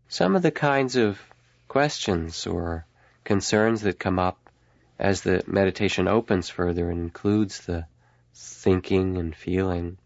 Some of the kinds of questions or concerns that come up as the meditation opens further and includes the thinking and feeling.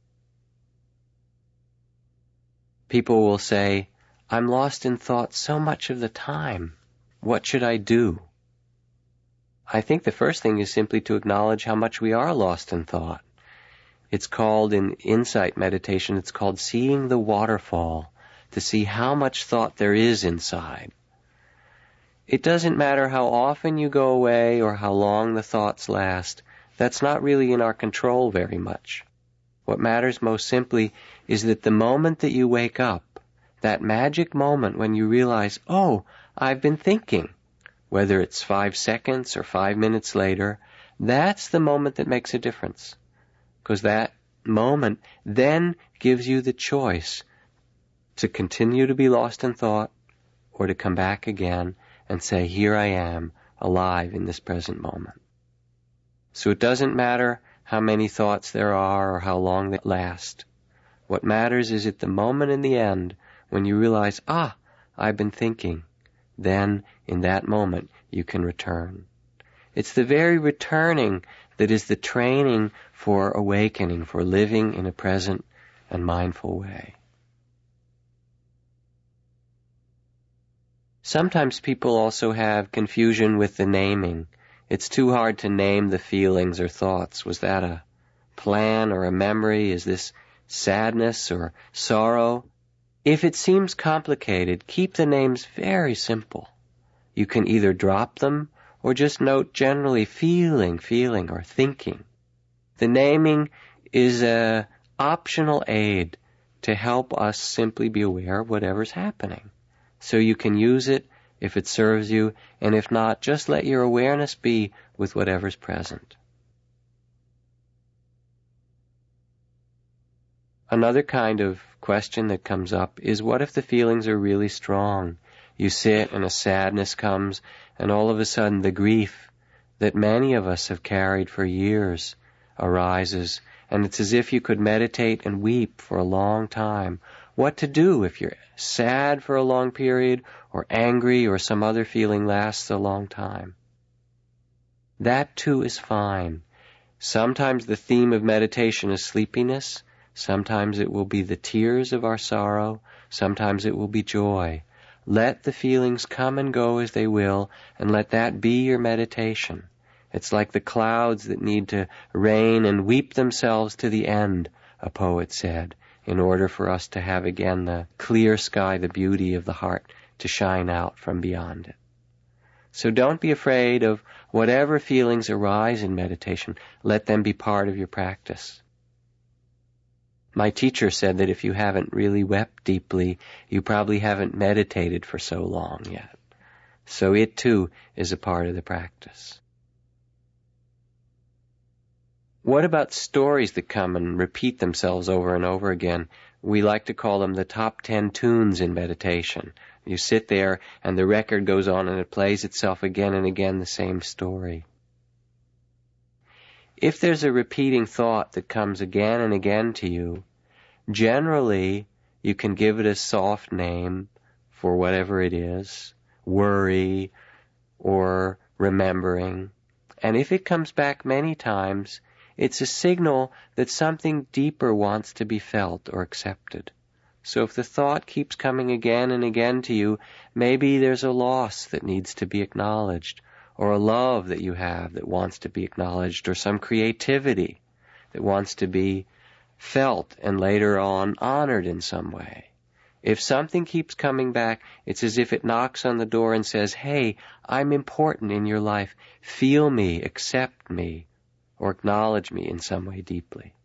People will say, I'm lost in thought so much of the time. What should I do? I think the first thing is simply to acknowledge how much we are lost in thought. It's called, in insight meditation, it's called seeing the waterfall, to see how much thought there is inside. It doesn't matter how often you go away or how long the thoughts last. That's not really in our control very much. What matters most simply is that the moment that you wake up, that magic moment when you realize, oh, I've been thinking, whether it's 5 seconds or 5 minutes later, that's the moment that makes a difference. Because that moment then gives you the choice to continue to be lost in thought or to come back again and say, here I am, alive in this present moment. So it doesn't matter how many thoughts there are or how long they last. What matters is at the moment in the end when you realize, I've been thinking. Then, in that moment, you can return. It's the very returning that is the training for awakening, for living in a present and mindful way. Sometimes people also have confusion with the naming. It's too hard to name the feelings or thoughts. Was that a plan or a memory? Is this sadness or sorrow? If it seems complicated, keep the names very simple. You can either drop them or just note generally feeling, or thinking. The naming is an optional aid to help us simply be aware of whatever's happening. So you can use it if it serves you, and if not, just let your awareness be with whatever's present. Another kind of question that comes up is, what if the feelings are really strong? You sit and a sadness comes, and all of a sudden the grief that many of us have carried for years arises, and it's as if you could meditate and weep for a long time. What to do if you're sad for a long period, or angry, or some other feeling lasts a long time? That too is fine. Sometimes the theme of meditation is sleepiness. Sometimes it will be the tears of our sorrow. Sometimes it will be joy. Let the feelings come and go as they will, and let that be your meditation. It's like the clouds that need to rain and weep themselves to the end, a poet said, in order for us to have again the clear sky, the beauty of the heart, to shine out from beyond it. So don't be afraid of whatever feelings arise in meditation. Let them be part of your practice. My teacher said that if you haven't really wept deeply, you probably haven't meditated for so long yet. So it too is a part of the practice. What about stories that come and repeat themselves over and over again? We like to call them the top 10 tunes in meditation. You sit there and the record goes on and it plays itself again and again, the same story. If there's a repeating thought that comes again and again to you, generally you can give it a soft name for whatever it is, worry or remembering. And if it comes back many times, it's a signal that something deeper wants to be felt or accepted. So if the thought keeps coming again and again to you, maybe there's a loss that needs to be acknowledged, or a love that you have that wants to be acknowledged, or some creativity that wants to be felt and later on honored in some way. If something keeps coming back, it's as if it knocks on the door and says, hey, I'm important in your life. Feel me, accept me, or acknowledge me in some way deeply.